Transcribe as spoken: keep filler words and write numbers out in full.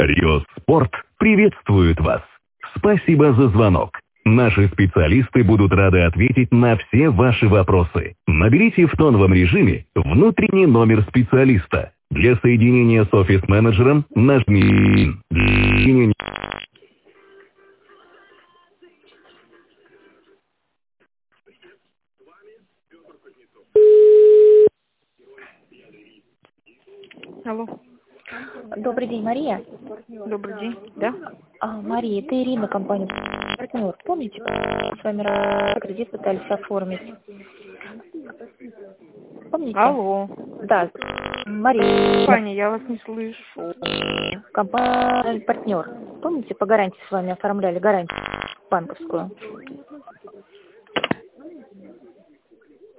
Рио Спорт приветствует вас. Спасибо за звонок. Наши специалисты будут рады ответить на все ваши вопросы. Наберите в тоновом режиме внутренний номер специалиста. Для соединения с офис-менеджером нажми... Алло. Добрый день, Мария. Добрый день. Да? А, Мария, это Ирина, компания «Партнер». Помните, с вами кредит пытались оформить? Помните? Алло. Да. Мария. Паня, я вас не слышу. Компания «Партнер». Помните, по гарантии с вами оформляли гарантию банковскую?